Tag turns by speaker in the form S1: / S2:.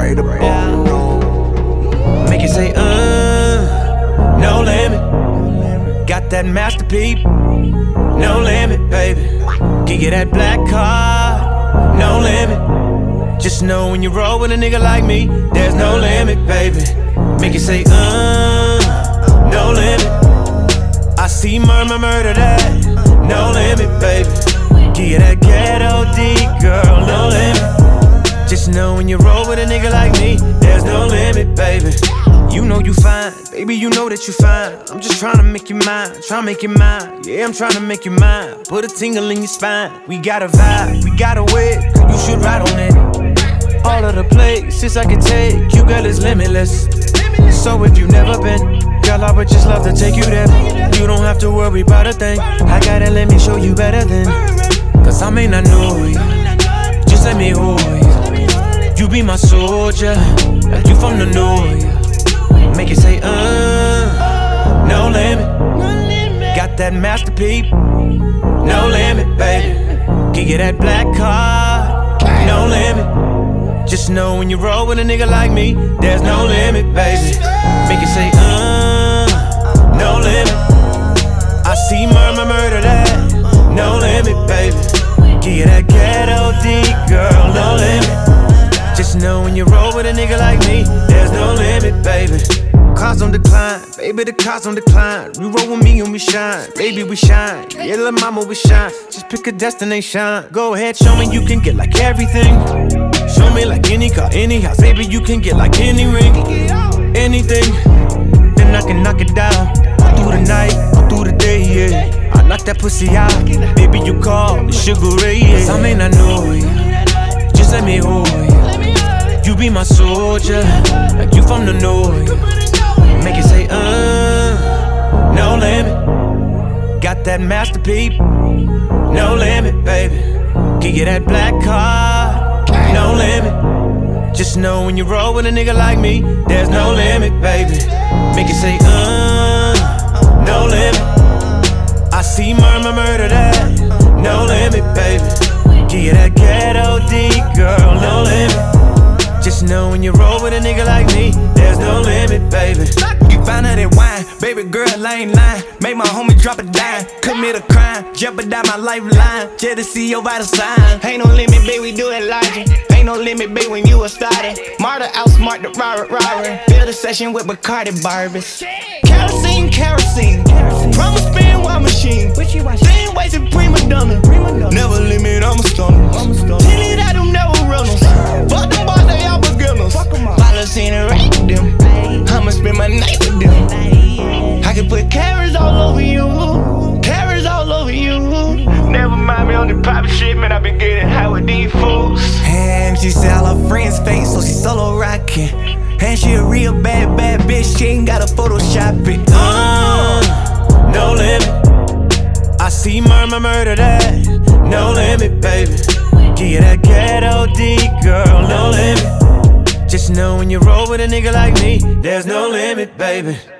S1: Pray the ball, no.
S2: Make it say, no limit. Got that masterpiece, no limit, baby. Give you that black card, no limit. Just know when you roll with a nigga like me, there's no limit, baby. Make it say, no limit. I see murder that, no limit, baby. Give you that ghetto D, girl, no limit. Just know when you roll with a nigga like me, there's no limit, baby. You know you fine, baby, you know that you fine. I'm just tryna make you mine, tryna make you mine. Yeah, I'm tryna make you mine. Put a tingle in your spine. We got a vibe, we got a way, you should ride on it. All of the places I can take you, girl, is limitless. So if you've never been, girl, I would just love to take you there. You don't have to worry about a thing. I gotta let me show you better than. Cause I may not know you, just let me hold you. You be my soldier, like you from the north. Make it say, no limit. Got that masterpiece, no limit, baby. Give you that black card, no limit. Just know when you roll with a nigga like me, there's no limit, baby. Make it say, no limit. I see murder that, no limit, baby. Give you that ghetto D, girl, no limit. Just know when you roll with a nigga like me, there's no limit, baby. Cars on decline, baby, the cars on decline. You roll with me and we shine, baby, we shine. Yeah, little mama, we shine. Just pick a destination. Go ahead, show me you can get like everything. Show me like any car, any house, baby, you can get like any ring, anything. Then I can knock it down, all through the night, all through the day, yeah. I knock that pussy out, baby, you call me Sugar Ray, yeah. Cause I may not know you, just let me hold you. You be my soldier, like you from the north. Make it say, no limit. Got that masterpiece, no limit, baby. Give you that black card, no limit. Just know when you roll with a nigga like me, there's no limit, baby. Make it say, no limit. I see murder that, no limit, baby. Give you that ghetto D, girl, no limit. Just know when you roll with a nigga like me, there's no limit, baby.
S3: You found out that wine, baby girl, I ain't lying. Make my homie drop a dime, commit a crime, jeopardize my lifeline, just to see your vital sign. Ain't no limit, baby, we do it logic. Ain't no limit, baby, when you a started. Marta outsmart the robber. Fill the session with Bacardi Barbies. Kerosene, promise spin while machine. Same ways in prima donna. Never limit, I'm a stunner. Tell you that I'm never runners. Fuck them boys, they all beginners. Follows in and rate them. I'ma spend my night with them. I can put carrots all over you. Carrots all over you. Never mind me on the poppin' shit, man. I been getting high with these fools. And she said all her friends fake, so she solo rockin'. And she a real bad bitch. She ain't gotta Photoshop it.
S2: No limit. I see murder that, no limit, baby. Give you that ghetto D, girl, no limit. Just know when you roll with a nigga like me, there's no limit, baby.